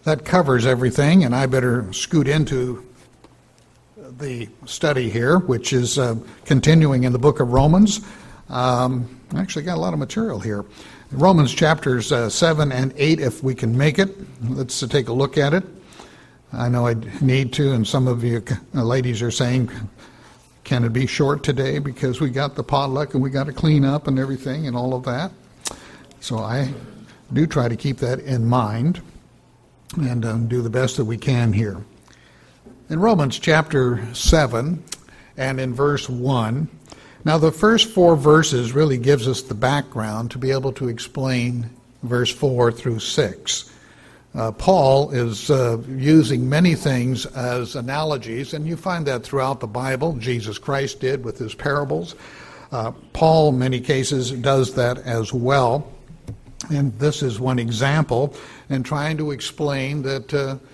that covers everything, and I better scoot into the study here, which is continuing in the book of Romans. Actually got a lot of material here. Romans chapters 7 and 8, if we can make it. Let's take a look at it. I know I need to, and some of you ladies are saying, can it be short today because we got the potluck and we got to clean up and everything and all of that. So I do try to keep that in mind and do the best that we can here. In Romans chapter 7 and in verse 1, now the first 4 verses really gives us the background to be able to explain verse 4 through 6. Paul is using many things as analogies, and you find that throughout the Bible. Jesus Christ did with his parables. Paul, in many cases, does that as well. And this is one example in trying to explain that,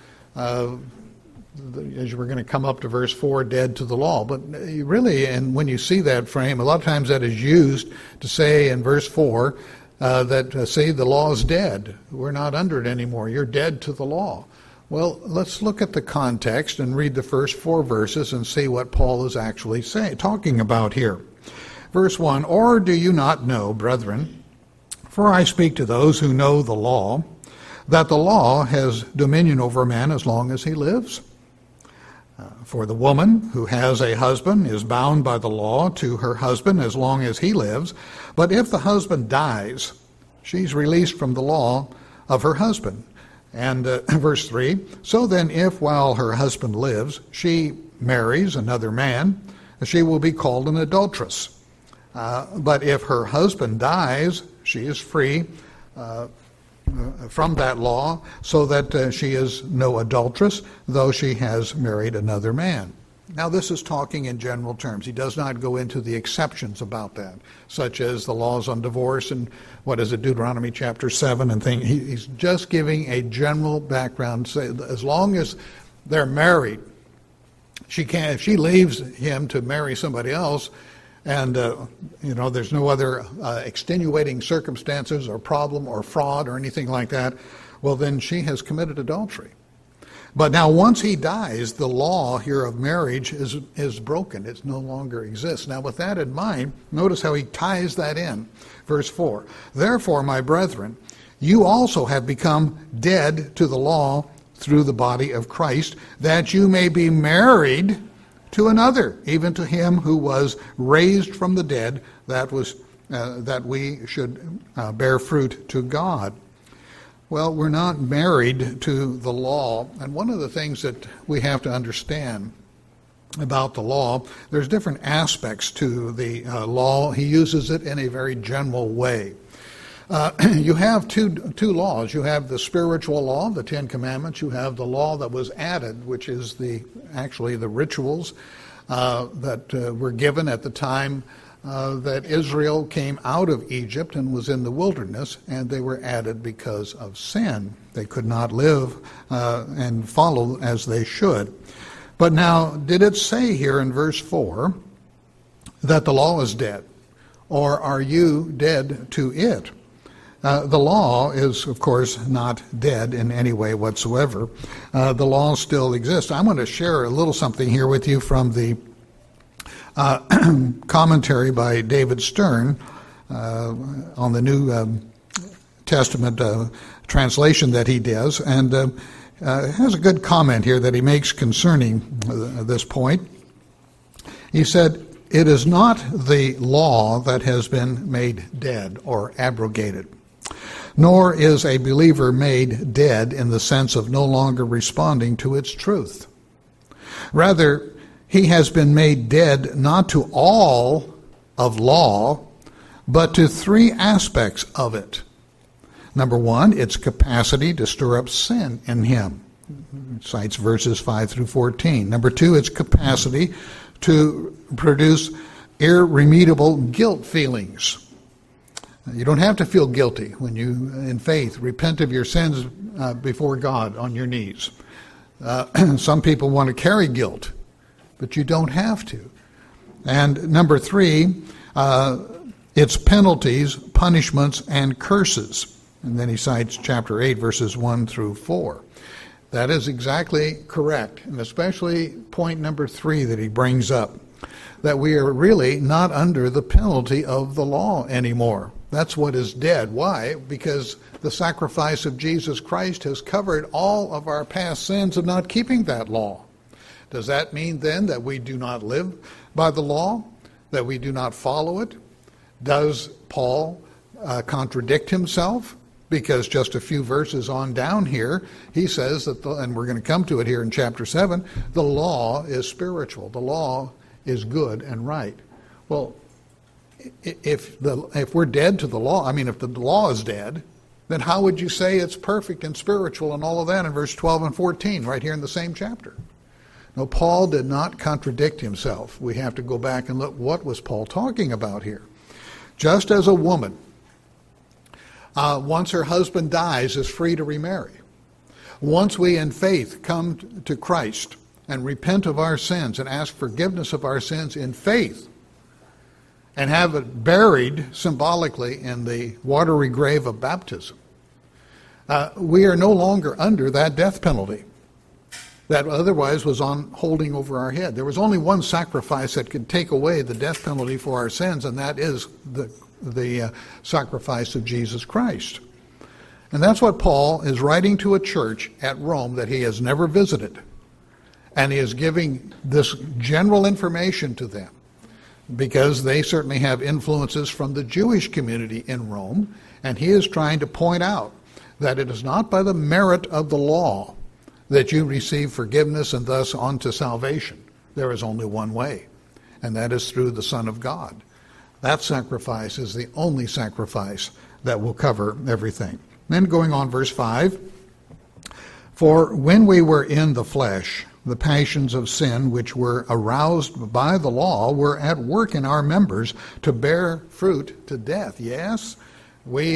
as we're going to come up to verse 4, dead to the law. But really, and when you see that frame, a lot of times that is used to say in verse 4, say the law is dead. We're not under it anymore. You're dead to the law. Well, let's look at the context and read the first 4 verses and see what Paul is actually talking about here. Verse 1, or do you not know, brethren, for I speak to those who know the law, that the law has dominion over a man as long as he lives? For the woman who has a husband is bound by the law to her husband as long as he lives. But if the husband dies, she's released from the law of her husband. And verse 3, so then if while her husband lives, she marries another man, she will be called an adulteress. But if her husband dies, she is free from that law, so that she is no adulteress, though she has married another man. Now this is talking in general terms. He does not go into the exceptions about that, such as the laws on divorce and Deuteronomy chapter 7 and things. He's just giving a general background. Say, as long as they're married, if she leaves him to marry somebody else, and there's no other extenuating circumstances or problem or fraud or anything like that, well, then she has committed adultery. But now once he dies, the law here of marriage is broken. It no longer exists. Now with that in mind, notice how he ties that in. Verse 4, therefore, my brethren, you also have become dead to the law through the body of Christ, that you may be married to another, even to him who was raised from the dead, that we should bear fruit to God. Well, we're not married to the law, and one of the things that we have to understand about the law, there's different aspects to the law. He uses it in a very general way. You have two laws. You have the spiritual law, the 10 Commandments. You have the law that was added, which is actually the rituals that were given at the time that Israel came out of Egypt and was in the wilderness, and they were added because of sin. They could not live and follow as they should. But now, did it say here in verse 4 that the law is dead? Or are you dead to it? The law is, of course, not dead in any way whatsoever. The law still exists. I want to share a little something here with you from the commentary by David Stern on the New Testament translation that he does, and has a good comment here that he makes concerning this point. He said, it is not the law that has been made dead or abrogated, nor is a believer made dead in the sense of no longer responding to its truth. Rather, he has been made dead not to all of law, but to 3 aspects of it. Number 1, its capacity to stir up sin in him. It cites verses 5 through 14. Number 2, its capacity to produce irremediable guilt feelings. You don't have to feel guilty when you, in faith, repent of your sins before God on your knees. Some people want to carry guilt, but you don't have to. And number 3, its penalties, punishments, and curses. And then he cites chapter 8, verses 1 through 4. That is exactly correct, and especially point number 3 that he brings up, that we are really not under the penalty of the law anymore. That's what is dead. Why? Because the sacrifice of Jesus Christ has covered all of our past sins of not keeping that law. Does that mean then that we do not live by the law, that we do not follow it? Does Paul contradict himself? Because just a few verses on down here, he says that, and we're going to come to it here in chapter 7, the law is spiritual. The law is good and right. Well, if we're dead to the law, if the law is dead, then how would you say it's perfect and spiritual and all of that in verse 12 and 14, right here in the same chapter? No, Paul did not contradict himself. We have to go back and look, what was Paul talking about here? Just as a woman, once her husband dies, is free to remarry. Once we in faith come to Christ and repent of our sins and ask forgiveness of our sins in faith and have it buried symbolically in the watery grave of baptism, we are no longer under that death penalty that otherwise was on holding over our head. There was only one sacrifice that could take away the death penalty for our sins, and that is the sacrifice of Jesus Christ. And that's what Paul is writing to a church at Rome that he has never visited. And he is giving this general information to them because they certainly have influences from the Jewish community in Rome, and he is trying to point out that it is not by the merit of the law that you receive forgiveness and thus on to salvation. There is only one way, and that is through the Son of God. That sacrifice is the only sacrifice that will cover everything. Then going on, verse 5, for when we were in the flesh, the passions of sin which were aroused by the law were at work in our members to bear fruit to death. Yes, we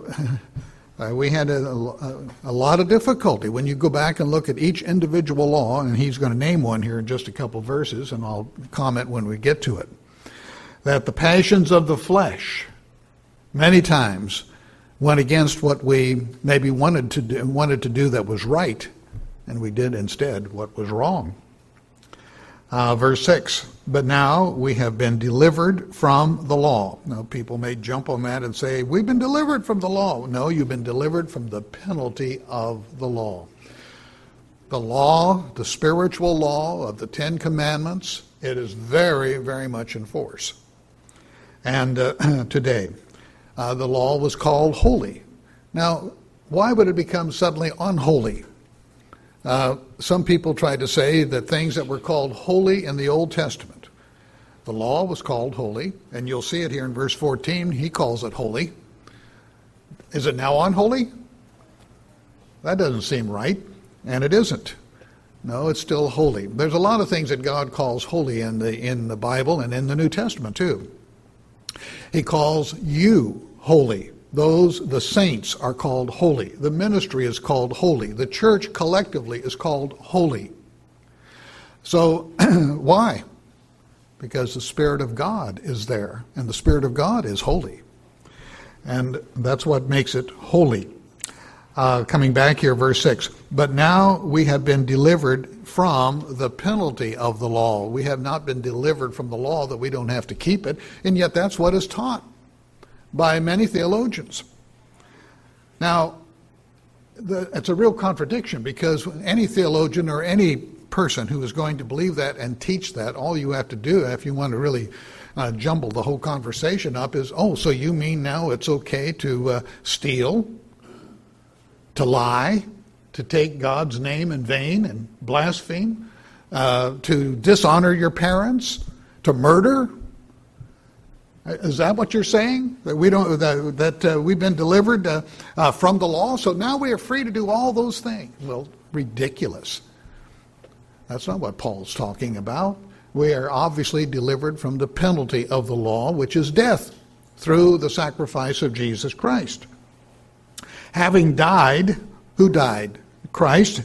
had a lot of difficulty. When you go back and look at each individual law, and he's going to name one here in just a couple verses, and I'll comment when we get to it, that the passions of the flesh many times went against what we maybe wanted to do that was right, and we did instead what was wrong. Verse 6, but now we have been delivered from the law. Now people may jump on that and say, we've been delivered from the law. No, you've been delivered from the penalty of the law. The law, the spiritual law of the Ten Commandments, it is very, very much in force. And today, the law was called holy. Now, why would it become suddenly unholy? Some people try to say that things that were called holy in the Old Testament, the law was called holy, and you'll see it here in verse 14, he calls it holy. Is it now unholy? That doesn't seem right, and it isn't. No, it's still holy. There's a lot of things that God calls holy in the Bible and in the New Testament too. He calls you holy. The saints are called holy. The ministry is called holy. The church collectively is called holy. So why? Because the Spirit of God is there, and the Spirit of God is holy. And that's what makes it holy. Coming back here, verse 6, but now we have been delivered from the penalty of the law. We have not been delivered from the law that we don't have to keep it, and yet that's what is taught by many theologians. Now, it's a real contradiction, because any theologian or any person who is going to believe that and teach that, all you have to do, if you want to really jumble the whole conversation up, is, so you mean now it's okay to steal, to lie, to take God's name in vain and blaspheme, to dishonor your parents, to murder? Is that what you're saying? That we've been delivered from the law, so now we are free to do all those things? Well, ridiculous. That's not what Paul's talking about. We are obviously delivered from the penalty of the law, which is death, through the sacrifice of Jesus Christ. Having died, who died? Christ,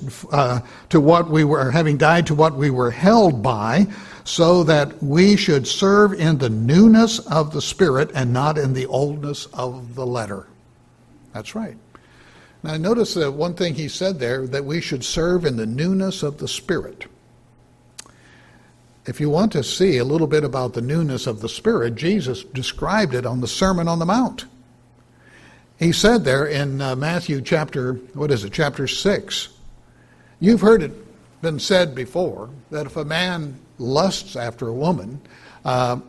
having died to what we were held by, so that we should serve in the newness of the Spirit and not in the oldness of the letter. That's right. Now notice that one thing he said there, that we should serve in the newness of the Spirit. If you want to see a little bit about the newness of the Spirit, Jesus described it on the Sermon on the Mount. He said there in Matthew chapter 6, you've heard it been said before that if a man lusts after a woman, well,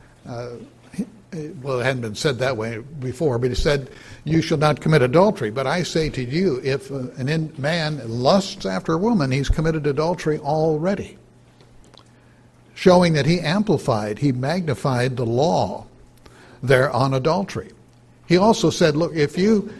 it hadn't been said that way before, but he said, you shall not commit adultery. But I say to you, if a man lusts after a woman, he's committed adultery already. Showing that he magnified the law there on adultery. He also said, look, if you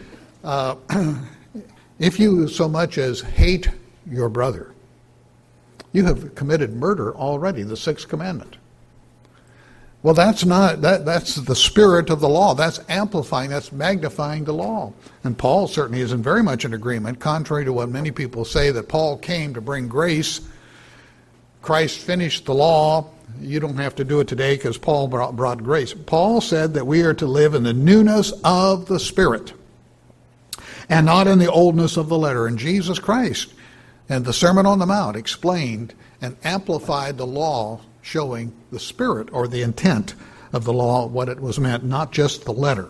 so much as hate your brother, you have committed murder already, the sixth commandment. Well, that's the spirit of the law. That's amplifying, that's magnifying the law. And Paul certainly isn't very much in agreement, contrary to what many people say, that Paul came to bring grace. Christ finished the law. You don't have to do it today because Paul brought grace. Paul said that we are to live in the newness of the Spirit and not in the oldness of the letter. And Jesus Christ and the Sermon on the Mount explained and amplified the law, showing the spirit or the intent of the law, what it was meant, not just the letter.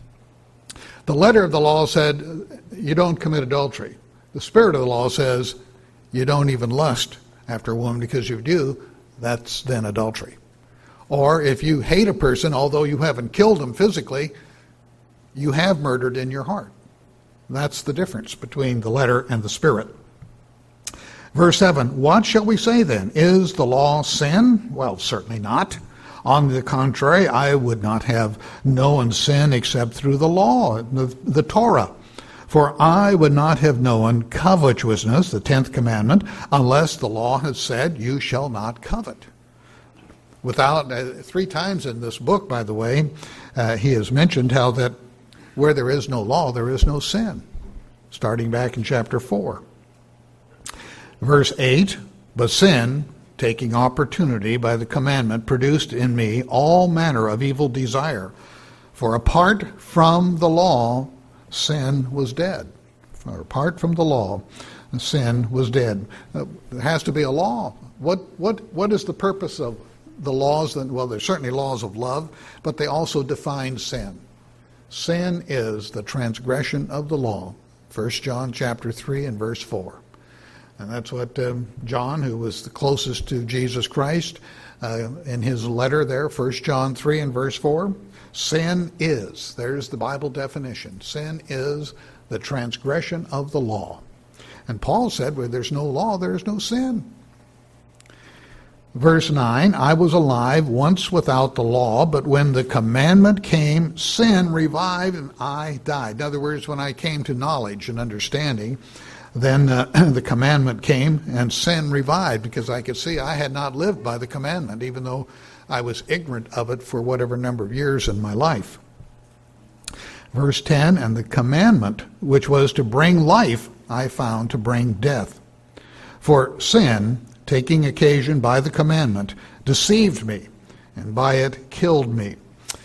The letter of the law said, you don't commit adultery. The spirit of the law says, you don't even lust after a woman, because if you do, that's then adultery. Or if you hate a person, although you haven't killed them physically, you have murdered in your heart. That's the difference between the letter and the spirit. Verse 7, what shall we say then? Is the law sin? Well, certainly not. On the contrary, I would not have known sin except through the law, the Torah. For I would not have known covetousness, the 10th commandment, unless the law had said, you shall not covet. Without 3 times in this book, by the way, he has mentioned how that where there is no law, there is no sin, starting back in chapter 4. Verse 8, but sin, taking opportunity by the commandment, produced in me all manner of evil desire. For apart from the law, sin was dead. For apart from the law, sin was dead. There has to be a law. What is the purpose of the laws? Well, there's certainly laws of love, but they also define sin. Sin is the transgression of the law. 1 John chapter 3 and verse 4. And that's what John, who was the closest to Jesus Christ, in his letter there, 1 John 3 and verse 4, sin is, there's the Bible definition, sin is the transgression of the law. And Paul said, where there's no law, there's no sin. Verse 9, I was alive once without the law, but when the commandment came, sin revived and I died. In other words, when I came to knowledge and understanding, then the commandment came and sin revived, because I could see I had not lived by the commandment, even though I was ignorant of it for whatever number of years in my life. Verse 10, and the commandment which was to bring life, I found to bring death. For sin, taking occasion by the commandment, deceived me, and by it killed me.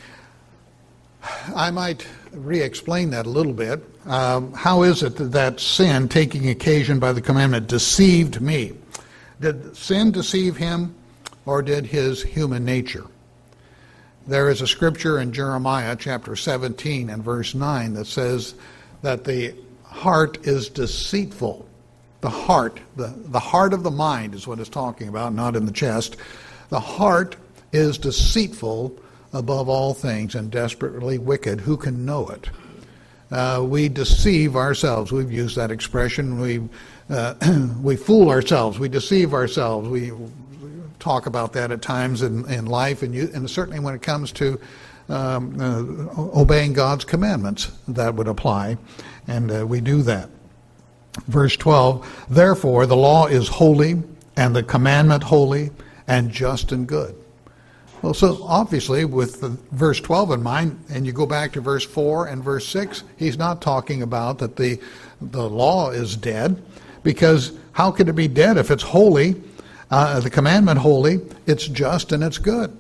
I might re-explain that a little bit. How is it that sin, taking occasion by the commandment, deceived me? Did sin deceive him, or did his human nature? There is a scripture in Jeremiah chapter 17 and verse 9 that says that the heart is deceitful. The heart of the mind is what it's talking about, not in the chest. The heart is deceitful above all things and desperately wicked. Who can know it? We deceive ourselves. We've used that expression. We fool ourselves. We deceive ourselves. We talk about that at times in life, and certainly when it comes to obeying God's commandments, that would apply, and we do that. Verse 12, therefore the law is holy, and the commandment holy, and just and good. Well, so obviously with verse 12 in mind, and you go back to verse 4 and verse 6, he's not talking about that the law is dead, because how could it be dead if it's holy, the commandment holy, it's just and it's good.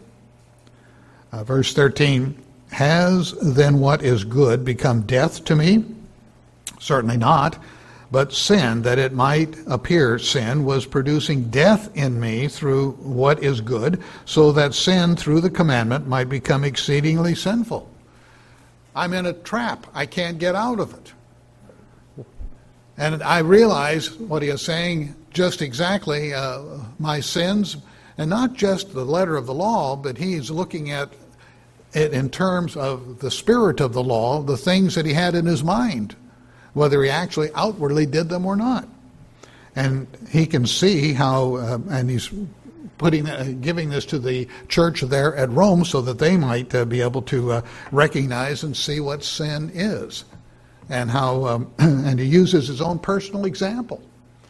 Verse 13, has then what is good become death to me? Certainly not. But sin, that it might appear sin, was producing death in me through what is good, so that sin through the commandment might become exceedingly sinful. I'm in a trap. I can't get out of it. And I realize what he is saying, just exactly my sins, and not just the letter of the law, but he's looking at it in terms of the spirit of the law, the things that he had in his mind, whether he actually outwardly did them or not. And he can see how, and he's giving this to the church there at Rome so that they might be able to recognize and see what sin is, and how, and he uses his own personal example.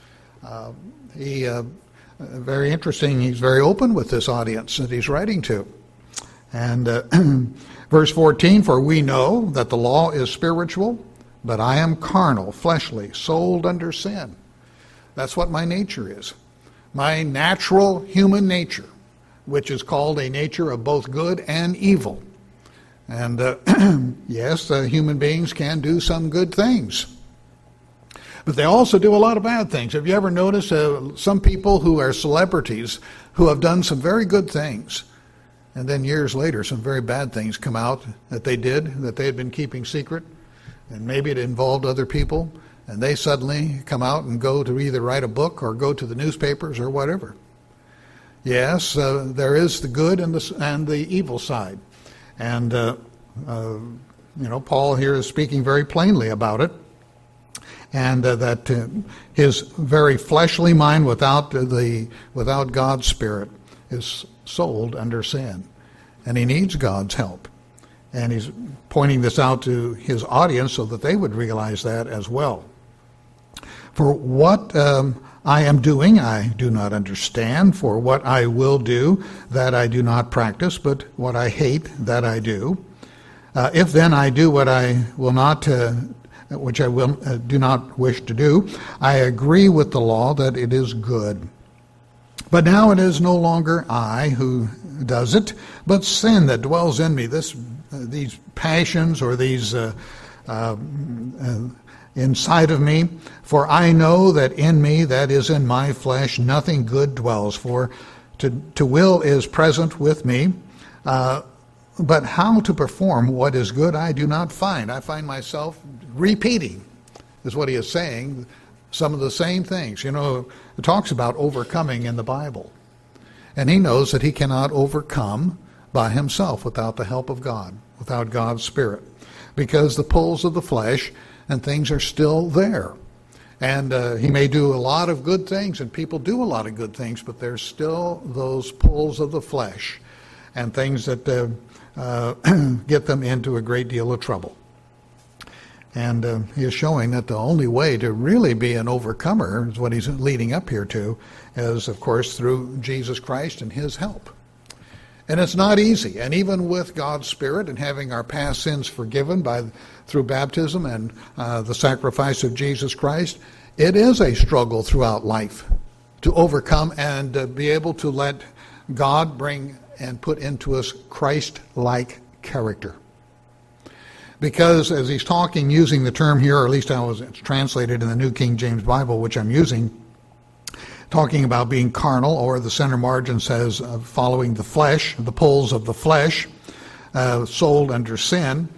Very interesting. He's very open with this audience that he's writing to. And verse 14, for we know that the law is spiritual, but I am carnal, fleshly, sold under sin. That's what my nature is. My natural human nature, which is called a nature of both good and evil. And yes, human beings can do some good things. But they also do a lot of bad things. Have you ever noticed some people who are celebrities who have done some very good things, and then years later some very bad things come out that they had been keeping secret? And maybe it involved other people, and they suddenly come out and go to either write a book or go to the newspapers or whatever. Yes, there is the good and the evil side. And, Paul here is speaking very plainly about it, and that his very fleshly mind without God's Spirit is sold under sin, and he needs God's help. And he's pointing this out to his audience so that they would realize that as well. For what I am doing, I do not understand. For what I will do, that I do not practice, but what I hate, that I do. If then I do what I will not, which I will do not wish to do, I agree with the law that it is good. But now it is no longer I who does it, but sin that dwells in me. These passions or these inside of me. For I know that in me, that is in my flesh, nothing good dwells. For to will is present with me, but how to perform what is good I do not find. I find myself repeating, is what he is saying, some of the same things. It talks about overcoming in the Bible. And he knows that he cannot overcome by himself without the help of God, without God's Spirit, because the pulls of the flesh and things are still there. And he may do a lot of good things, and people do a lot of good things, but there's still those pulls of the flesh and things that get them into a great deal of trouble. And he is showing that the only way to really be an overcomer is what he's leading up here to, is, of course, through Jesus Christ and his help. And it's not easy. And even with God's Spirit and having our past sins forgiven through baptism and the sacrifice of Jesus Christ, it is a struggle throughout life to overcome and be able to let God bring and put into us Christ-like character. Because as he's talking, using the term here, or at least it's translated in the New King James Bible, which I'm using, talking about being carnal, or the center margin says following the flesh, the pulls of the flesh, sold under sin,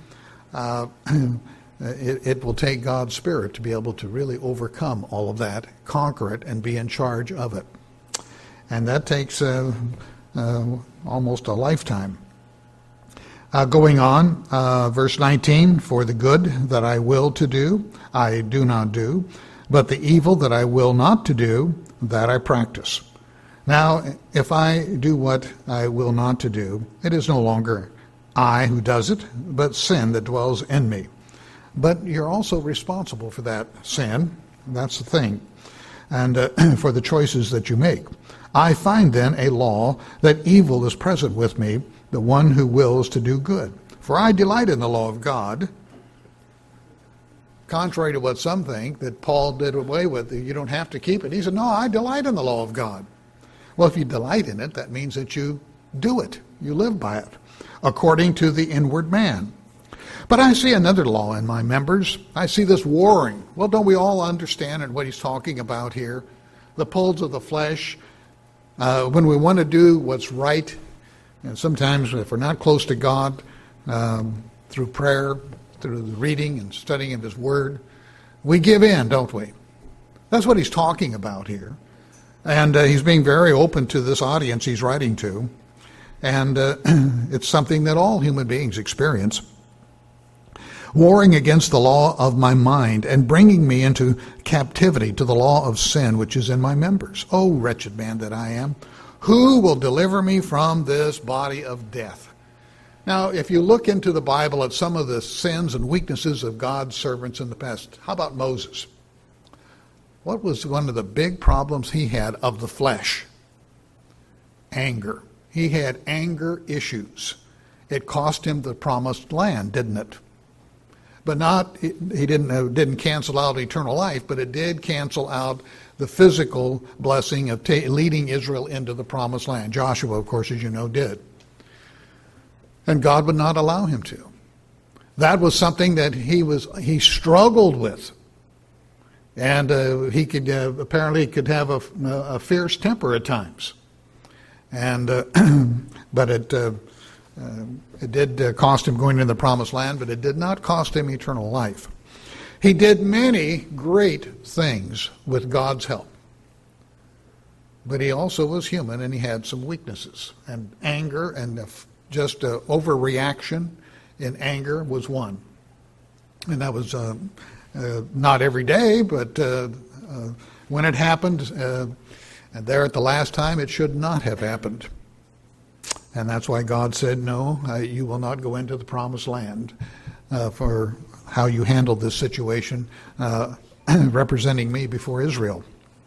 it will take God's Spirit to be able to really overcome all of that, conquer it, and be in charge of it. And that takes almost a lifetime. Going on, verse 19, for the good that I will to do, I do not do, but the evil that I will not to do, that I practice. Now, if I do what I will not to do, it is no longer I who does it, but sin that dwells in me. But you're also responsible for that sin. That's the thing. And for the choices that you make. I find then a law that evil is present with me, the one who wills to do good. For I delight in the law of God. Contrary to what some think, that Paul did away with, you don't have to keep it. He said, no, I delight in the law of God. Well, if you delight in it, that means that you do it. You live by it, according to the inward man. But I see another law in my members. I see this warring. Well, don't we all understand what he's talking about here? The pulls of the flesh. When we want to do what's right, and sometimes if we're not close to God, through prayer, through the reading and studying of his word, we give in, don't we? That's what he's talking about here. And he's being very open to this audience he's writing to. And it's something that all human beings experience. Warring against the law of my mind and bringing me into captivity to the law of sin which is in my members. Oh, wretched man that I am, who will deliver me from this body of death? Now, if you look into the Bible at some of the sins and weaknesses of God's servants in the past, how about Moses? What was one of the big problems he had of the flesh? Anger. He had anger issues. It cost him the promised land, didn't it? But he didn't cancel out eternal life, but it did cancel out the physical blessing of leading Israel into the promised land. Joshua, of course, as you know, did. And God would not allow him to. That was something that he struggled with. And he could apparently could have a fierce temper at times. And but it did cost him going into the promised land, but it did not cost him eternal life. He did many great things with God's help. But he also was human, and he had some weaknesses. And anger and just overreaction in anger was one. And that was not every day, but when it happened, and there at the last time, it should not have happened. And that's why God said, no, you will not go into the promised land for how you handled this situation, representing me before Israel.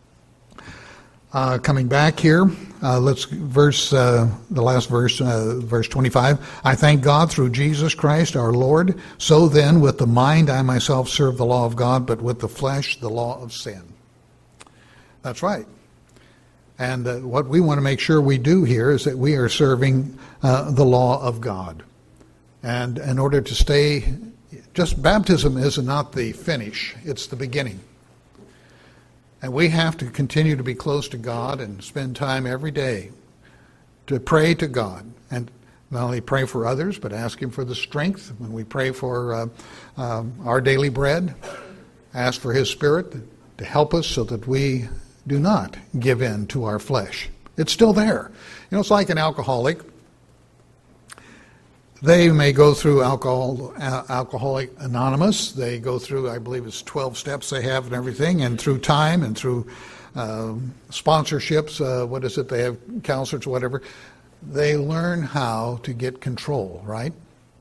Coming back here, let's the last verse, verse 25. I thank God through Jesus Christ our Lord. So then, with the mind I myself serve the law of God, but with the flesh the law of sin. That's right. And what we want to make sure we do here is that we are serving the law of God. And in order to stay, just baptism is not the finish, it's the beginning. And we have to continue to be close to God and spend time every day to pray to God. And not only pray for others, but ask Him for the strength. When we pray for our daily bread, ask for His Spirit to help us so that we do not give in to our flesh. It's still there. You know, it's like an alcoholic. They may go through Alcoholic Anonymous. They go through, I believe it's 12 steps they have and everything, and through time and through sponsorships, they have counselors or whatever. They learn how to get control, right?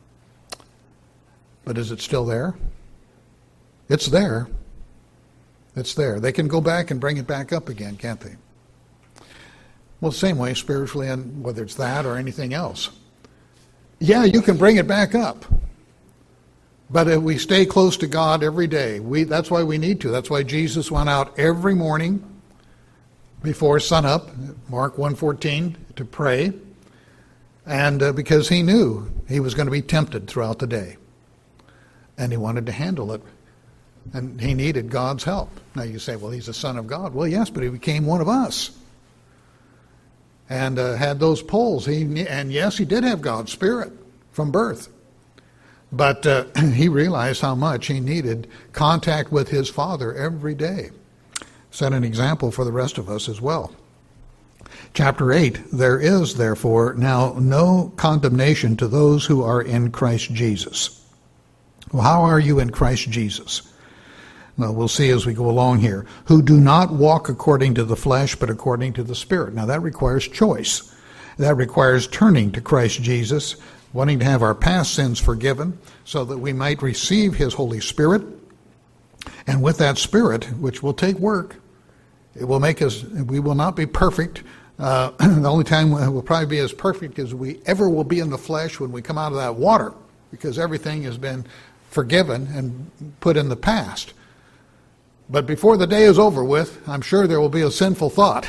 But is it still there? It's there. It's there. They can go back and bring it back up again, can't they? Well, the same way spiritually, and whether it's that or anything else. Yeah, you can bring it back up. But if we stay close to God every day, that's why we need to. That's why Jesus went out every morning before sunup, Mark 1:14, to pray. And because he knew he was going to be tempted throughout the day. And he wanted to handle it. And he needed God's help. Now you say, well, he's the Son of God. Well, yes, but he became one of us. And had those pulls. And yes, he did have God's Spirit from birth. But he realized how much he needed contact with his Father every day. Set an example for the rest of us as well. Chapter 8, there is, therefore, now no condemnation to those who are in Christ Jesus. Well, how are you in Christ Jesus? Well, we'll see as we go along here. Who do not walk according to the flesh, but according to the Spirit. Now that requires choice. That requires turning to Christ Jesus, wanting to have our past sins forgiven, so that we might receive His Holy Spirit. And with that Spirit, which will take work, it will make us, we will not be perfect. The only time we'll probably be as perfect as we ever will be in the flesh when we come out of that water, because everything has been forgiven and put in the past. But before the day is over with, I'm sure there will be a sinful thought.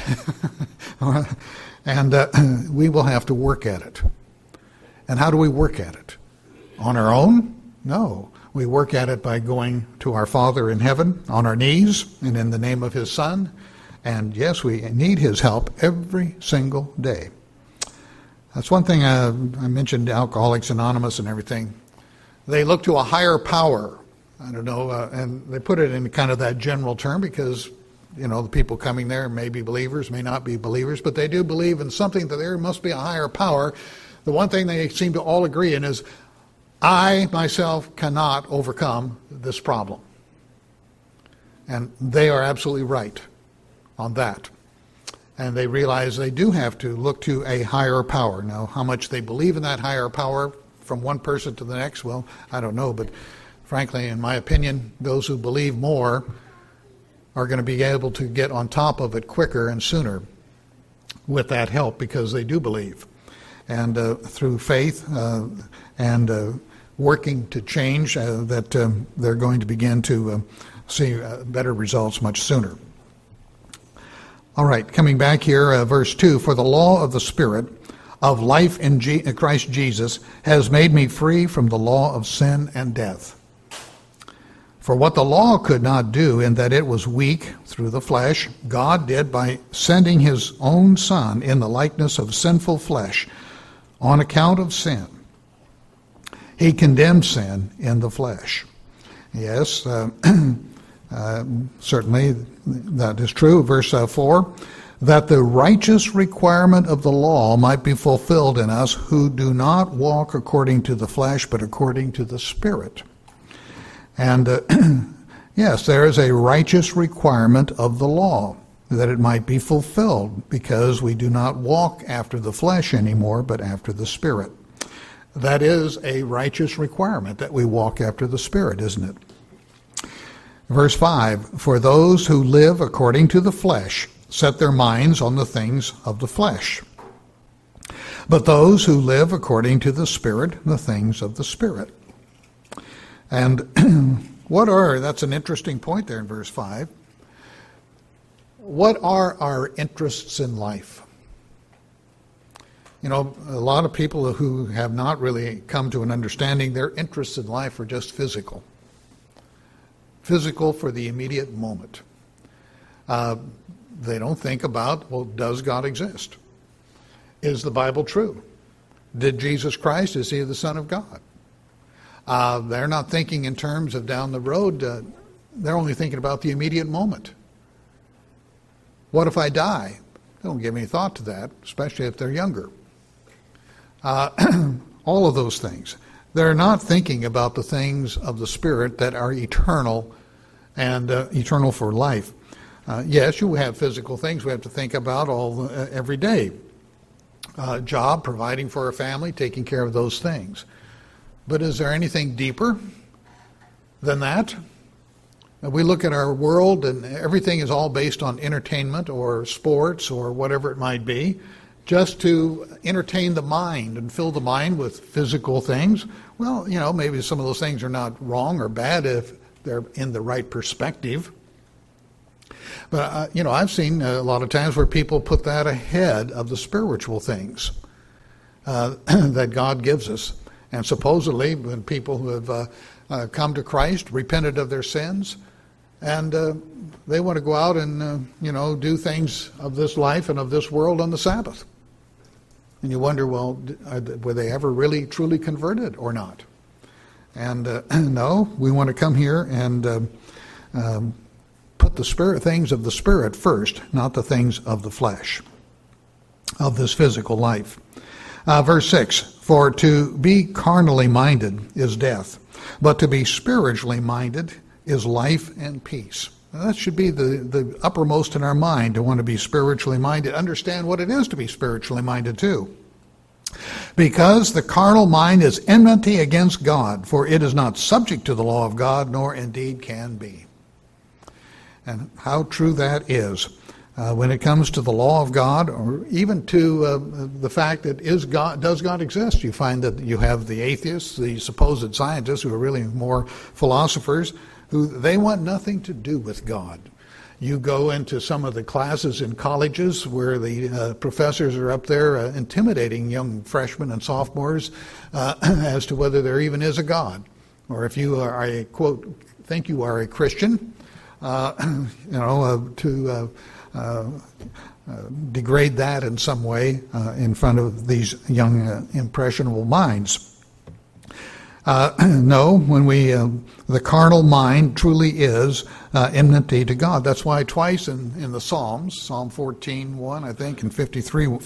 And we will have to work at it. And how do we work at it? On our own? No. We work at it by going to our Father in heaven on our knees and in the name of his Son. And yes, we need his help every single day. That's one thing I mentioned, Alcoholics Anonymous and everything. They look to a higher power. I don't know, and they put it in kind of that general term because, the people coming there may be believers, may not be believers, but they do believe in something, that there must be a higher power. The one thing they seem to all agree in is, I myself cannot overcome this problem. And they are absolutely right on that. And they realize they do have to look to a higher power. Now, how much they believe in that higher power from one person to the next, well, I don't know. But frankly, in my opinion, those who believe more are going to be able to get on top of it quicker and sooner with that help because they do believe. And through faith and working to change, that they're going to begin to see better results much sooner. All right, coming back here, verse 2, for the law of the Spirit of life in Christ Jesus has made me free from the law of sin and death. For what the law could not do, in that it was weak through the flesh, God did by sending his own Son in the likeness of sinful flesh on account of sin. He condemned sin in the flesh. Yes, certainly that is true. Verse 4, that the righteous requirement of the law might be fulfilled in us who do not walk according to the flesh, but according to the Spirit. And yes, there is a righteous requirement of the law, that it might be fulfilled, because we do not walk after the flesh anymore, but after the Spirit. That is a righteous requirement, that we walk after the Spirit, isn't it? Verse 5, for those who live according to the flesh set their minds on the things of the flesh. But those who live according to the Spirit, the things of the Spirit. And that's an interesting point there in verse 5. What are our interests in life? A lot of people who have not really come to an understanding, their interests in life are just physical. Physical for the immediate moment. They don't think about, well, does God exist? Is the Bible true? Did Jesus Christ, is he the Son of God? They're not thinking in terms of down the road. They're only thinking about the immediate moment. What if I die? They don't give any thought to that, especially if they're younger. All of those things. They're not thinking about the things of the Spirit that are eternal and eternal for life. Yes, you have physical things we have to think about every day. Job, providing for a family, taking care of those things. But is there anything deeper than that? We look at our world and everything is all based on entertainment or sports or whatever it might be, just to entertain the mind and fill the mind with physical things. Well, maybe some of those things are not wrong or bad if they're in the right perspective. But, I've seen a lot of times where people put that ahead of the spiritual things that God gives us. And supposedly, when people who have come to Christ, repented of their sins, and they want to go out and, do things of this life and of this world on the Sabbath. And you wonder, well, were they ever really, truly converted or not? And no, we want to come here and put the things of the Spirit first, not the things of the flesh, of this physical life. Verse 6, for to be carnally minded is death, but to be spiritually minded is life and peace. Now, that should be the uppermost in our mind, to want to be spiritually minded. Understand what it is to be spiritually minded too. Because the carnal mind is enmity against God, for it is not subject to the law of God, nor indeed can be. And how true that is. When it comes to the law of God, or even to the fact that does God exist? You find that you have the atheists, the supposed scientists, who are really more philosophers, who they want nothing to do with God. You go into some of the classes in colleges where the professors are up there intimidating young freshmen and sophomores as to whether there even is a God. or if you are a, quote, think you are a Christian, to degrade that in some way in front of these young impressionable minds. No, when the carnal mind truly is enmity to God. That's why twice in the Psalms, Psalm 14:1, I think, and 53 or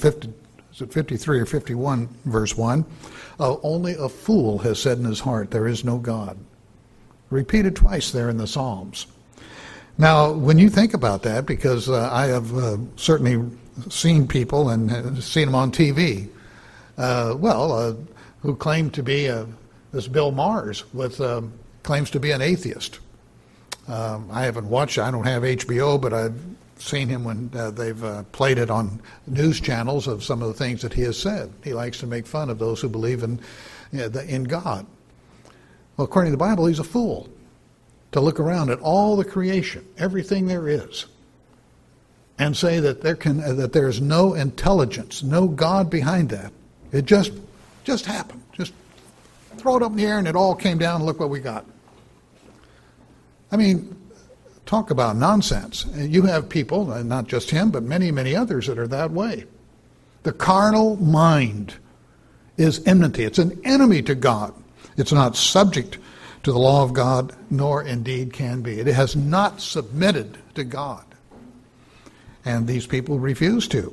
51, verse 1, only a fool has said in his heart, there is no God. Repeated twice there in the Psalms. Now, when you think about that, because I have certainly seen people and seen them on TV, who claim to be this Bill Maher claims to be an atheist. I haven't watched it. I don't have HBO, but I've seen him when they've played it on news channels of some of the things that he has said. He likes to make fun of those who believe in God. Well, according to the Bible, he's a fool to look around at all the creation, everything there is, and say that there's no intelligence, no God behind that. It just happened. Just throw it up in the air and it all came down and look what we got. I mean, talk about nonsense. You have people, not just him, but many, many others that are that way. The carnal mind is enmity. It's an enemy to God. It's not subject to the law of God, nor indeed can be. It has not submitted to God. And these people refuse to.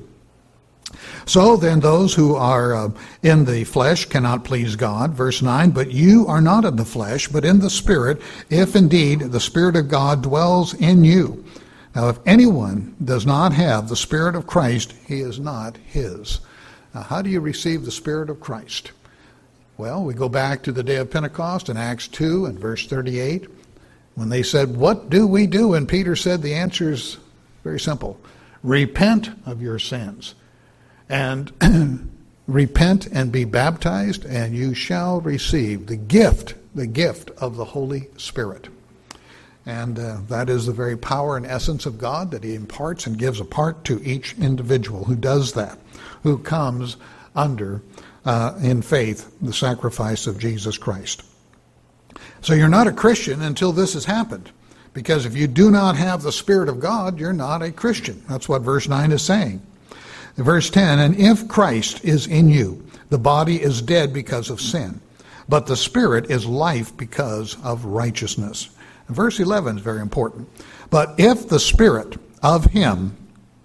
So then those who are in the flesh cannot please God. Verse 9, but you are not in the flesh, but in the Spirit, if indeed the Spirit of God dwells in you. Now, if anyone does not have the Spirit of Christ, he is not his. Now, how do you receive the Spirit of Christ? Well, we go back to the day of Pentecost in Acts 2 and verse 38, when they said, what do we do? And Peter said the answer is very simple. Repent of your sins. And repent and be baptized, and you shall receive the gift of the Holy Spirit. And that is the very power and essence of God that he imparts and gives a part to each individual who does that, who comes under, in faith, the sacrifice of Jesus Christ. So you're not a Christian until this has happened. Because if you do not have the Spirit of God, you're not a Christian. That's what verse 9 is saying. Verse 10, and if Christ is in you, the body is dead because of sin, but the Spirit is life because of righteousness. And verse 11 is very important. But if the Spirit of him,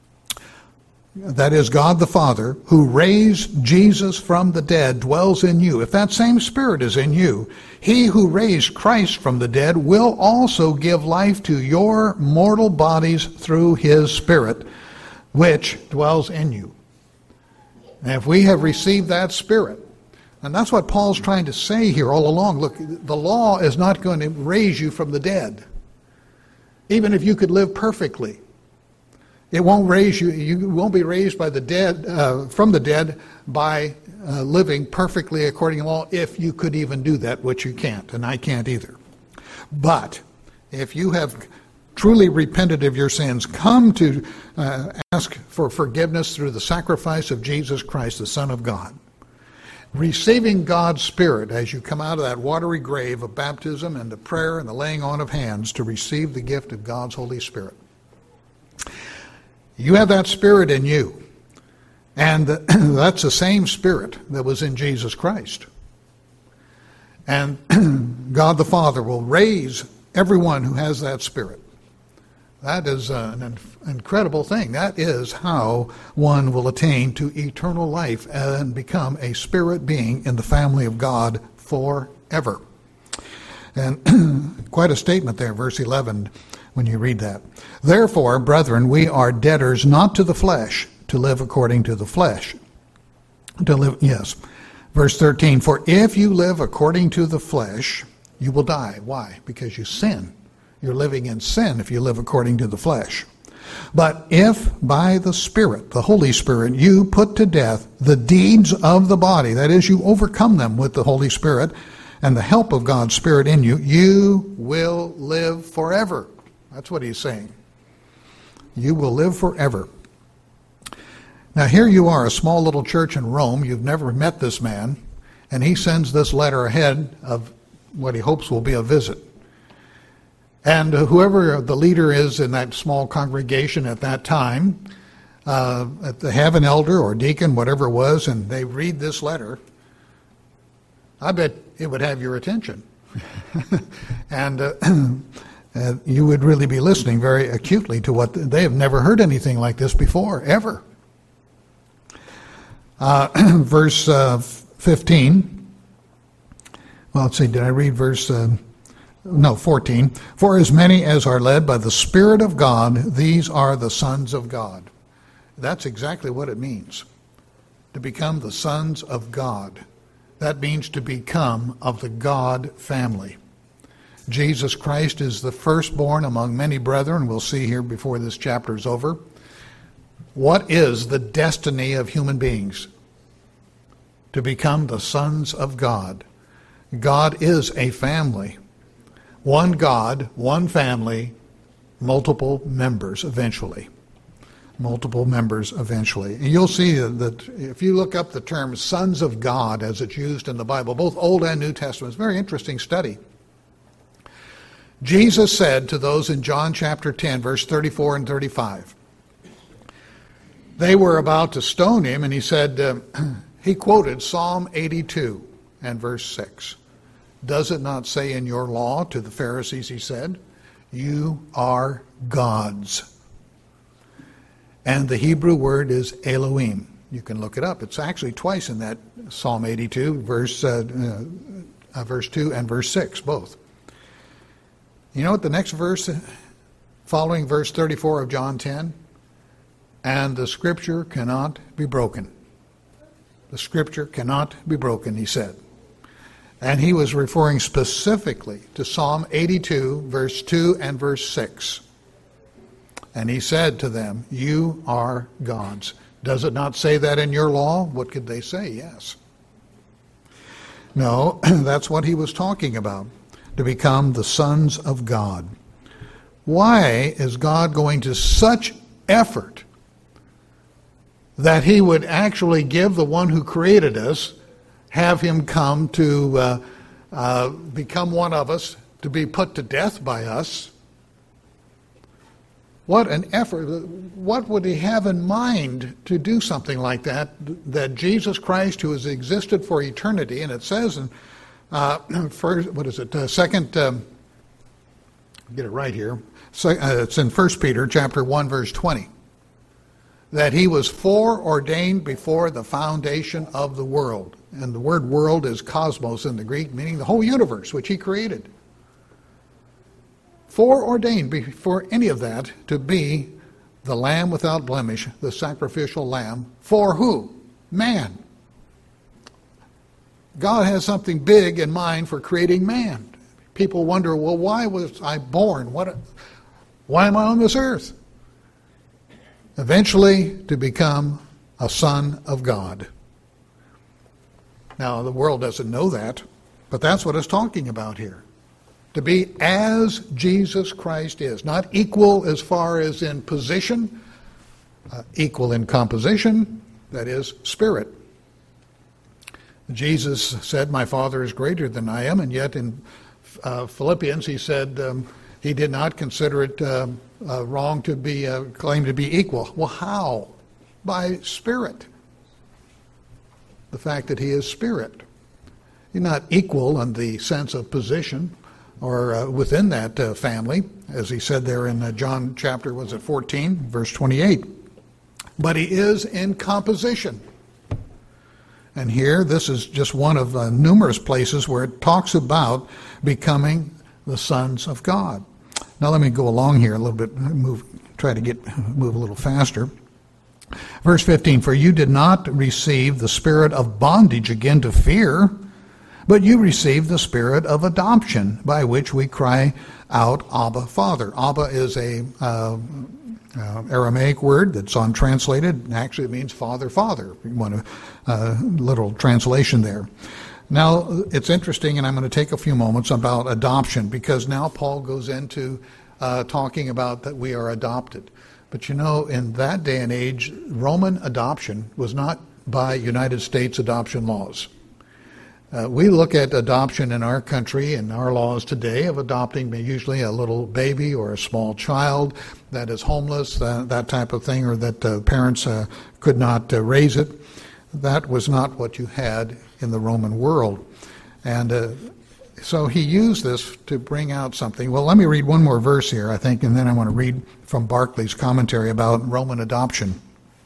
that is God the Father, who raised Jesus from the dead, dwells in you, if that same Spirit is in you, he who raised Christ from the dead will also give life to your mortal bodies through his Spirit, which dwells in you. And if we have received that Spirit, and that's what Paul's trying to say here all along. Look, the law is not going to raise you from the dead. Even if you could live perfectly, it won't raise you. You won't be raised by the dead, from the dead by living perfectly according to law, if you could even do that, which you can't, and I can't either. But if you have truly repented of your sins, come to ask for forgiveness through the sacrifice of Jesus Christ, the Son of God, receiving God's Spirit as you come out of that watery grave of baptism and the prayer and the laying on of hands to receive the gift of God's Holy Spirit. You have that Spirit in you, and that's the same Spirit that was in Jesus Christ. And God the Father will raise everyone who has that Spirit. That is an incredible thing. That is how one will attain to eternal life and become a spirit being in the family of God forever. And quite a statement there, verse 11, when you read that. Therefore, brethren, we are debtors not to the flesh, to live according to the flesh. Verse 13, for if you live according to the flesh, you will die. Why? Because you sin. You're living in sin if you live according to the flesh. But if by the Spirit, the Holy Spirit, you put to death the deeds of the body, that is, you overcome them with the Holy Spirit and the help of God's Spirit in you, you will live forever. That's what he's saying. You will live forever. Now here you are, a small little church in Rome. You've never met this man, and he sends this letter ahead of what he hopes will be a visit. And whoever the leader is in that small congregation at that time, they have an elder or deacon, whatever it was, and they read this letter, I bet it would have your attention. And you would really be listening very acutely to what they have never heard anything like this before, ever. Verse 15. Well, let's see, did I read verse... 14. For as many as are led by the Spirit of God, these are the sons of God. That's exactly what it means, to become the sons of God. That means to become of the God family. Jesus Christ is the firstborn among many brethren. We'll see here before this chapter is over. What is the destiny of human beings? To become the sons of God. God is a family. One God, one family, multiple members eventually. Multiple members eventually. And you'll see that if you look up the term sons of God as it's used in the Bible, both Old and New Testament, it's a very interesting study. Jesus said to those in John chapter 10, verse 34 and 35, they were about to stone him, and he said, he quoted Psalm 82 and verse 6. Does it not say in your law to the Pharisees, he said, you are gods? And the Hebrew word is Elohim. You can look it up. It's actually twice in that Psalm 82, verse 2 and verse 6, both. You know what the next verse, following verse 34 of John 10? And the Scripture cannot be broken. The Scripture cannot be broken, he said. And he was referring specifically to Psalm 82, verse 2 and verse 6. And he said to them, you are gods. Does it not say that in your law? What could they say? Yes. No, that's what he was talking about, to become the sons of God. Why is God going to such effort that he would actually give the one who created us, have him come to become one of us, to be put to death by us? What an effort. What would he have in mind to do something like that? That Jesus Christ, who has existed for eternity, and it says in second, get it right here, it's in 1 Peter chapter 1, verse 20, that he was foreordained before the foundation of the world. And the word world is cosmos in the Greek, meaning the whole universe, which he created. Foreordained before any of that to be the Lamb without blemish, the sacrificial lamb. For who? Man. God has something big in mind for creating man. People wonder, well, why was I born? Why am I on this earth? Eventually to become a son of God. Now, the world doesn't know that, but that's what it's talking about here. To be as Jesus Christ is. Not equal as far as in position, equal in composition, that is, spirit. Jesus said, my Father is greater than I am, and yet in Philippians he said he did not consider it wrong to be claimed to be equal. Well, how? By spirit. The fact that he is spirit. He's not equal in the sense of position or within that family, as he said there in John chapter, 14, verse 28. But he is in composition. And here, this is just one of numerous places where it talks about becoming the sons of God. Now let me go along here a little bit, move a little faster. Verse 15, for you did not receive the spirit of bondage again to fear, but you received the spirit of adoption, by which we cry out, Abba, Father. Abba is a Aramaic word that's untranslated. Actually, it means Father, Father. You want a literal translation there. Now, it's interesting, and I'm going to take a few moments about adoption, because now Paul goes into talking about that we are adopted. But you know, in that day and age, Roman adoption was not by United States adoption laws. We look at adoption in our country and our laws today of adopting usually a little baby or a small child that is homeless, that type of thing, or that parents could not raise it. That was not what you had in the Roman world. And so he used this to bring out something. Well, let me read one more verse here, I think, and then I want to read from Barclay's commentary about Roman adoption.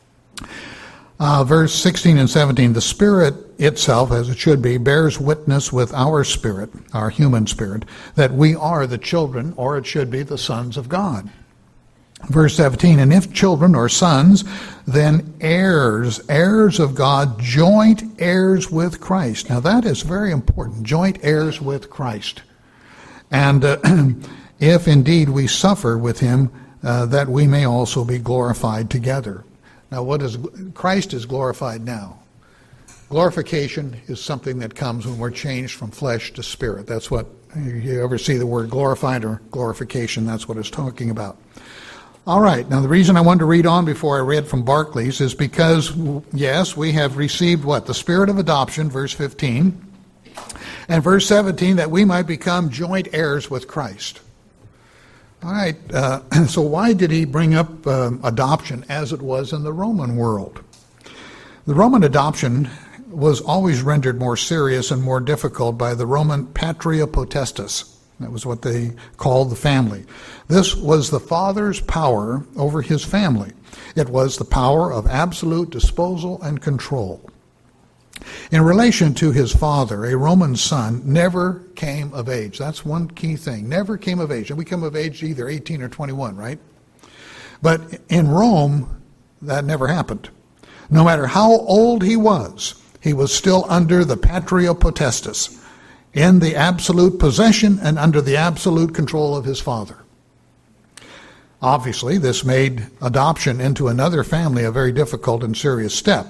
Verse 16 and 17, the Spirit itself, as it should be, bears witness with our spirit, our human spirit, that we are the children, or it should be the sons of God. Verse 17, and if children or sons, then heirs, heirs of God, joint heirs with Christ. Now that is very important, joint heirs with Christ. And if indeed we suffer with him, that we may also be glorified together. Now Christ is glorified now. Glorification is something that comes when we're changed from flesh to spirit. That's what, you ever see the word glorified or glorification, that's what it's talking about. All right, now the reason I wanted to read on before I read from Barclay's is because, yes, we have received what? The spirit of adoption, verse 15, and verse 17, that we might become joint heirs with Christ. All right, so why did he bring up adoption as it was in the Roman world? The Roman adoption was always rendered more serious and more difficult by the Roman patria potestas. That was what they called the family. This was the father's power over his family. It was the power of absolute disposal and control. In relation to his father, a Roman son never came of age. That's one key thing. Never came of age. And we come of age either 18 or 21, right? But in Rome, that never happened. No matter how old he was still under the patria potestas, in the absolute possession and under the absolute control of his father. Obviously, this made adoption into another family a very difficult and serious step.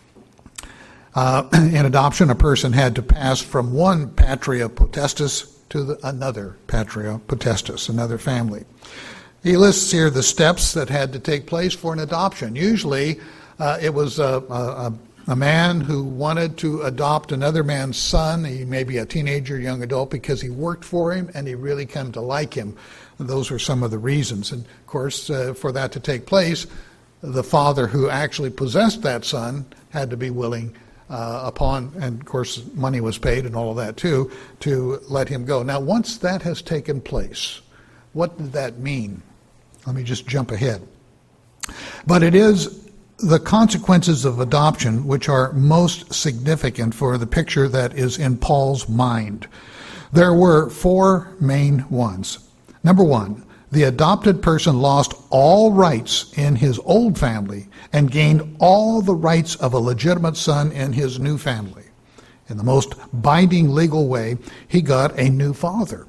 In adoption, a person had to pass from one patria potestas to another patria potestas, another family. He lists here the steps that had to take place for an adoption. Usually, it was a man who wanted to adopt another man's son. He may be a teenager, young adult, because he worked for him and he really came to like him. And those were some of the reasons. And of course, for that to take place, the father who actually possessed that son had to be willing and of course money was paid and all of that too, to let him go. Now once that has taken place, what did that mean? Let me just jump ahead. But it is the consequences of adoption which are most significant for the picture that is in Paul's mind. There were four main ones. Number one, the adopted person lost all rights in his old family and gained all the rights of a legitimate son in his new family. In the most binding legal way, he got a new father.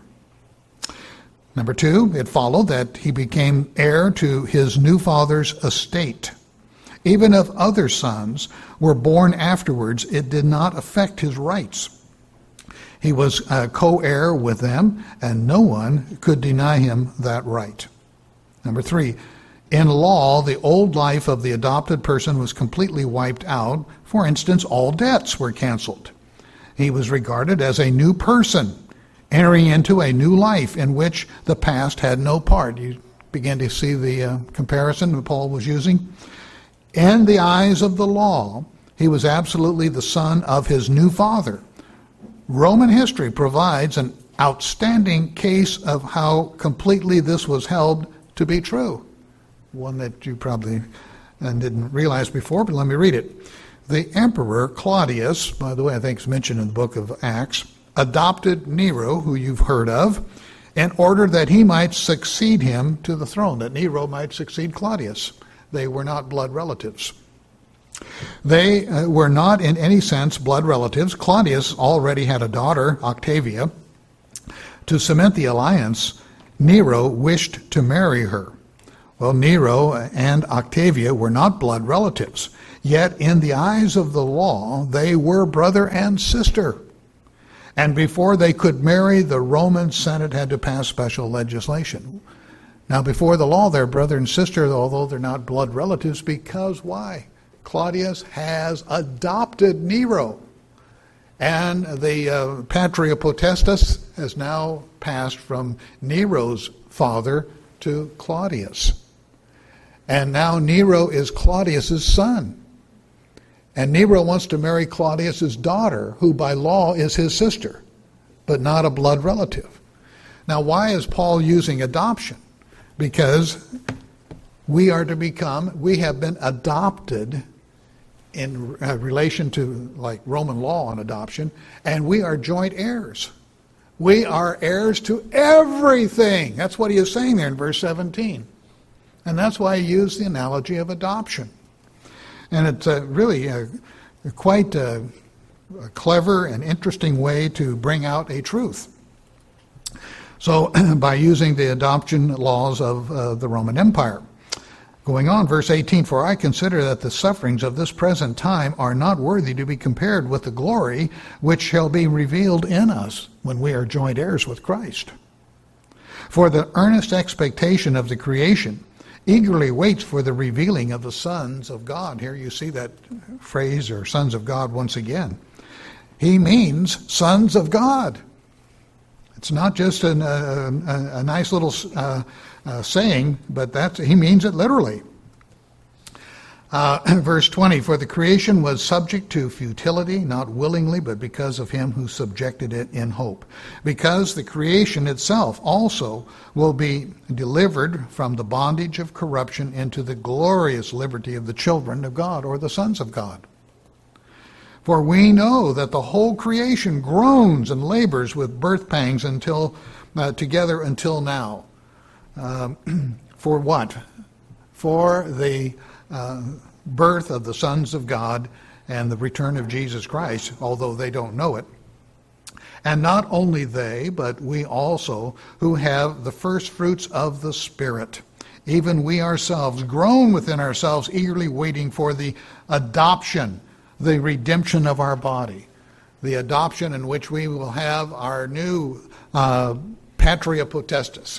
Number two, it followed that he became heir to his new father's estate. Even if other sons were born afterwards, it did not affect his rights. He was co-heir with them, and no one could deny him that right. Number three, in law, the old life of the adopted person was completely wiped out. For instance, all debts were canceled. He was regarded as a new person, entering into a new life in which the past had no part. You begin to see the comparison that Paul was using. In the eyes of the law, he was absolutely the son of his new father. Roman history provides an outstanding case of how completely this was held to be true. One that you probably didn't realize before, but let me read it. The emperor Claudius, by the way, I think it's mentioned in the book of Acts, adopted Nero, who you've heard of, in order that he might succeed him to the throne, that Nero might succeed Claudius. They were not blood relatives. They were not in any sense blood relatives. Claudius already had a daughter, Octavia. To cement the alliance, Nero wished to marry her. Well, Nero and Octavia were not blood relatives, yet in the eyes of the law, they were brother and sister. And before they could marry, the Roman Senate had to pass special legislation. Now, before the law, they're brother and sister, although they're not blood relatives, because why? Claudius has adopted Nero. And the Patria Potestas has now passed from Nero's father to Claudius. And now Nero is Claudius's son. And Nero wants to marry Claudius's daughter, who by law is his sister, but not a blood relative. Now, why is Paul using adoption? Because we have been adopted in relation to like Roman law on adoption, and we are joint heirs. We are heirs to everything. That's what he is saying there in verse 17. And that's why he used the analogy of adoption. And it's really quite a clever and interesting way to bring out a truth. So by using the adoption laws of the Roman Empire. Going on, verse 18, for I consider that the sufferings of this present time are not worthy to be compared with the glory which shall be revealed in us when we are joint heirs with Christ. For the earnest expectation of the creation eagerly waits for the revealing of the sons of God. Here you see that phrase, or sons of God, once again. He means sons of God. It's not just a nice little saying, but he means it literally. Verse 20, for the creation was subject to futility, not willingly, but because of him who subjected it in hope. Because the creation itself also will be delivered from the bondage of corruption into the glorious liberty of the children of God, or the sons of God. For we know that the whole creation groans and labors with birth pangs together until now. For what? For the birth of the sons of God and the return of Jesus Christ, although they don't know it. And not only they, but we also, who have the first fruits of the Spirit, even we ourselves, groan within ourselves, eagerly waiting for the adoption, the redemption of our body, the adoption in which we will have our new patria potestas.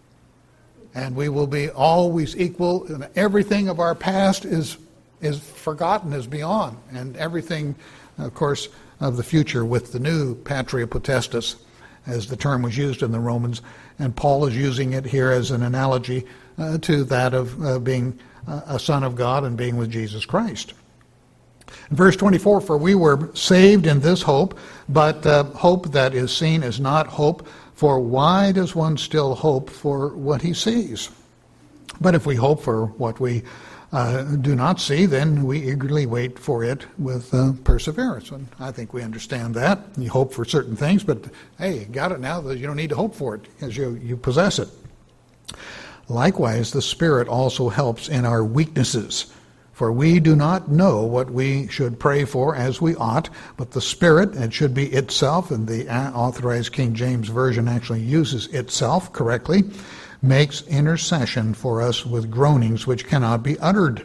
And we will be always equal, and everything of our past is forgotten, is beyond, and everything, of course, of the future with the new patria potestas, as the term was used in the Romans, and Paul is using it here as an analogy to that of being a son of God and being with Jesus Christ. In verse 24, for we were saved in this hope, but hope that is seen is not hope. For why does one still hope for what he sees? But if we hope for what we do not see, then we eagerly wait for it with perseverance. And I think we understand that. You hope for certain things, but hey, you got it now. You don't need to hope for it because you possess it. Likewise, the Spirit also helps in our weaknesses. For we do not know what we should pray for as we ought, but the Spirit, it should be itself, and the Authorized King James Version actually uses itself correctly, makes intercession for us with groanings which cannot be uttered.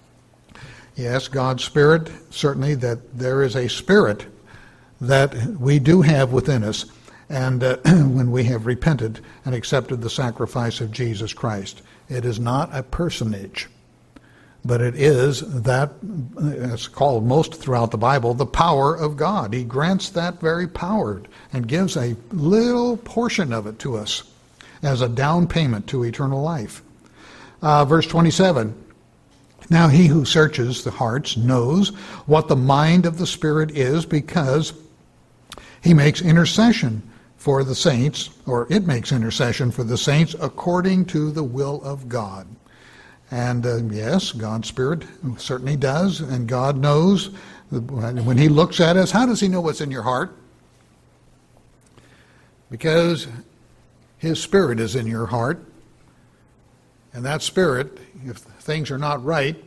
Yes, God's Spirit, certainly that there is a Spirit that we do have within us, and when we have repented and accepted the sacrifice of Jesus Christ. It is not a personage. But it is that, it's called most throughout the Bible, the power of God. He grants that very power and gives a little portion of it to us as a down payment to eternal life. Verse 27, now he who searches the hearts knows what the mind of the Spirit is, because he makes intercession for the saints, or it makes intercession for the saints according to the will of God. And yes, God's Spirit certainly does, and God knows. When he looks at us, how does he know what's in your heart? Because his Spirit is in your heart, and that Spirit, if things are not right,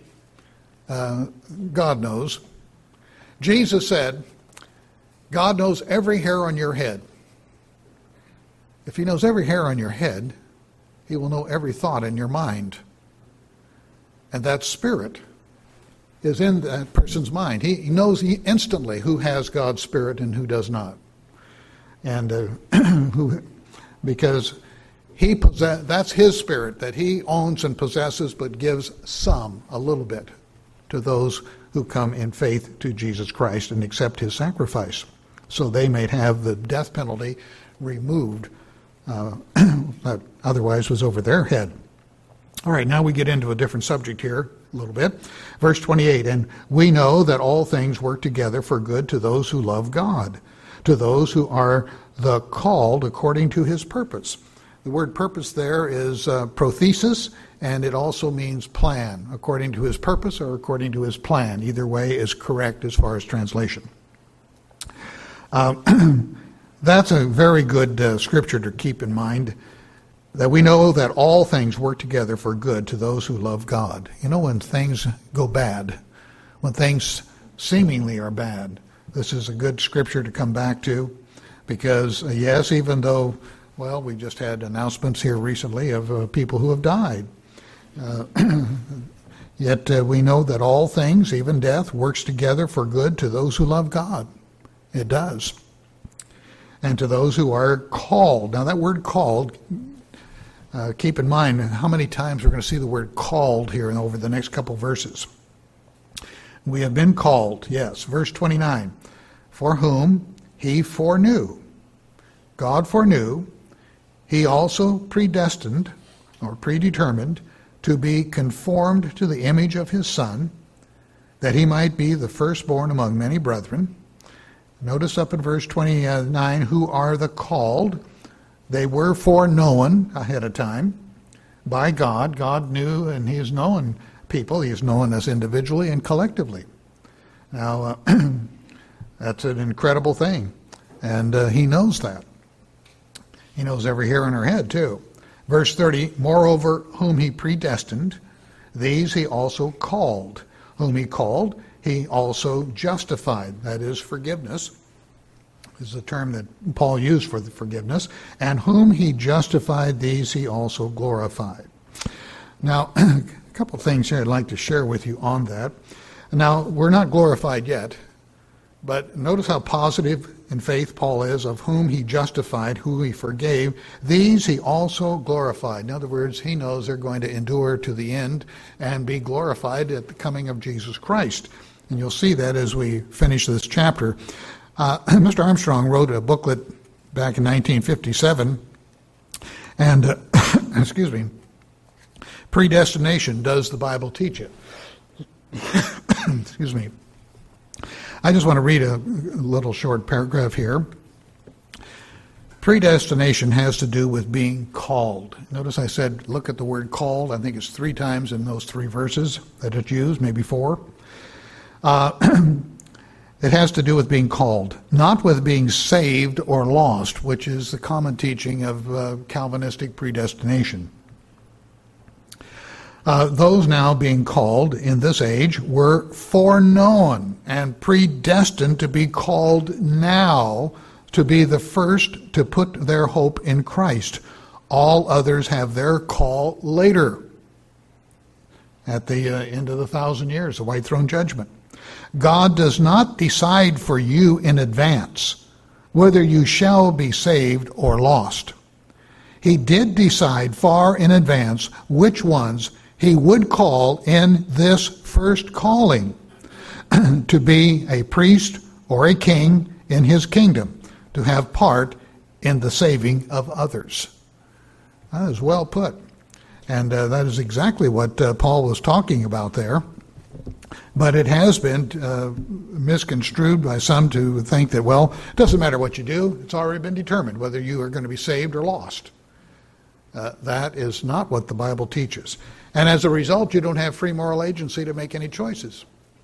God knows. Jesus said, God knows every hair on your head. If he knows every hair on your head, he will know every thought in your mind. And that Spirit is in that person's mind. He knows instantly who has God's Spirit and who does not. And because that's his Spirit that he owns and possesses, but gives a little bit, to those who come in faith to Jesus Christ and accept his sacrifice. so they may have the death penalty removed that otherwise was over their head. All right, now we get into a different subject here a little bit. Verse 28, and we know that all things work together for good to those who love God, to those who are the called according to his purpose. The word purpose there is prothesis, and it also means plan, according to his purpose or according to his plan. Either way is correct as far as translation. That's a very good scripture to keep in mind, that we know that all things work together for good to those who love God. You know, when things go bad, when things seemingly are bad, this is a good scripture to come back to, because yes, even though, well, we just had announcements here recently of people who have died, yet we know that all things, even death, works together for good to those who love God. It does. And to those who are called. Now that word called, keep in mind how many times we're going to see the word called here over the next couple verses. We have been called, yes. Verse 29, for whom he foreknew. God foreknew, he also predestined or predetermined to be conformed to the image of his Son, that he might be the firstborn among many brethren. Notice up in verse 29, who are the called. They were foreknown ahead of time by God. God knew, and he has known people. He has known us individually and collectively. Now, that's an incredible thing, and he knows that. He knows every hair on our head, too. Verse 30, moreover, whom he predestined, these he also called. Whom he called, he also justified. That is forgiveness, is the term that Paul used for the forgiveness. And whom he justified, these he also glorified. Now, a couple of things here I'd like to share with you on that. Now, we're not glorified yet, but notice how positive in faith Paul is, of whom he justified, who he forgave, these he also glorified. In other words, he knows they're going to endure to the end and be glorified at the coming of Jesus Christ. And you'll see that as we finish this chapter. Mr. Armstrong wrote a booklet back in 1957, and, excuse me, predestination, does the Bible teach it? Excuse me. I just want to read a little short paragraph here. Predestination has to do with being called. Notice I said, look at the word called. I think it's 3 times in those 3 verses that it's used, maybe 4. It has to do with being called, not with being saved or lost, which is the common teaching of Calvinistic predestination. Those now being called in this age were foreknown and predestined to be called now, to be the first to put their hope in Christ. All others have their call later, at the end of the 1,000 years, the white throne judgment. God does not decide for you in advance whether you shall be saved or lost. He did decide far in advance which ones he would call in this first calling to be a priest or a king in his kingdom, to have part in the saving of others. That is well put. And that is exactly what Paul was talking about there. But it has been misconstrued by some to think that, well, it doesn't matter what you do. It's already been determined whether you are going to be saved or lost. That is not what the Bible teaches. And as a result, you don't have free moral agency to make any choices.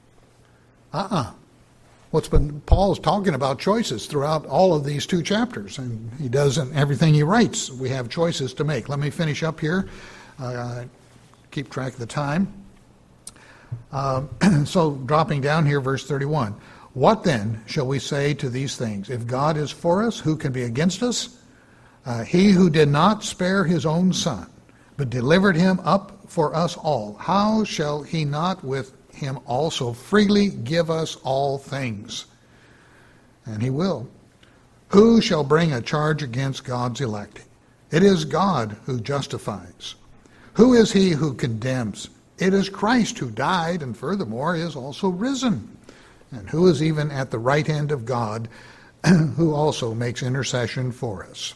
Paul's talking about choices throughout all of these 2 chapters, and he does in everything he writes. We have choices to make. Let me finish up here. Keep track of the time. So dropping down here, verse 31. What then shall we say to these things? If God is for us, who can be against us? He who did not spare his own Son, but delivered him up for us all, how shall he not with him also freely give us all things? And he will. Who shall bring a charge against God's elect? It is God who justifies. Who is he who condemns? It is Christ who died, and furthermore is also risen, and who is even at the right hand of God, who also makes intercession for us.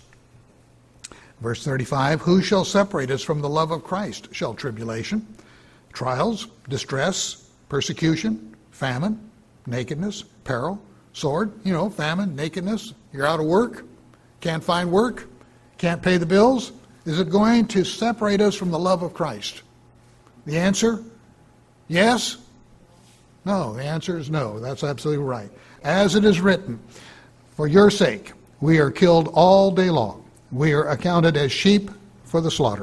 Verse 35, who shall separate us from the love of Christ? Shall tribulation, trials, distress, persecution, famine, nakedness, peril, sword? You know, famine, nakedness, you're out of work, can't find work, can't pay the bills. Is it going to separate us from the love of Christ? The answer, yes? No, the answer is no. That's absolutely right. As it is written, for your sake we are killed all day long. We are accounted as sheep for the slaughter.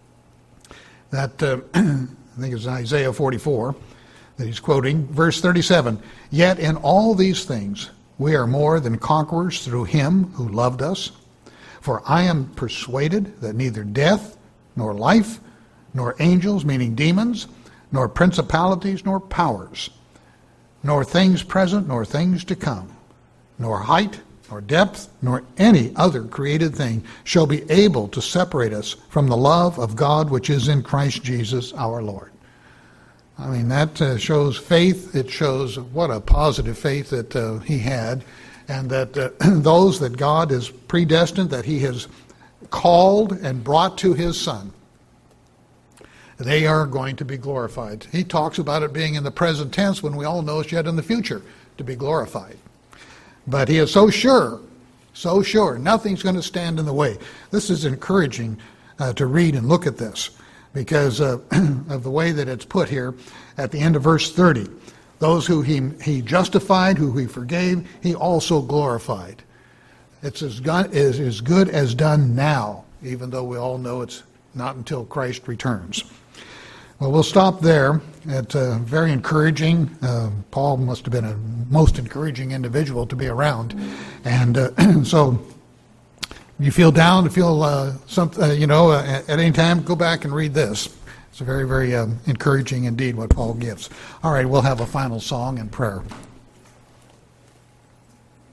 That, I think it's Isaiah 44 that he's quoting. Verse 37, yet in all these things we are more than conquerors through him who loved us. For I am persuaded that neither death, nor life, nor angels, meaning demons, nor principalities, nor powers, nor things present, nor things to come, nor height, nor depth, nor any other created thing shall be able to separate us from the love of God which is in Christ Jesus our Lord. I mean, that shows faith. It shows what a positive faith that he had, and that those that God is predestined, that he has called and brought to his Son, they are going to be glorified. He talks about it being in the present tense when we all know it's yet in the future to be glorified. But he is so sure, nothing's going to stand in the way. This is encouraging to read and look at this because of the way that it's put here at the end of verse 30. Those who he justified, who he forgave, he also glorified. It's as good as done now, even though we all know it's not until Christ returns. Well, we'll stop there. It's very encouraging. Paul must have been a most encouraging individual to be around. And so if you feel down, at any time, go back and read this. It's very, very encouraging indeed what Paul gives. All right, we'll have a final song and prayer.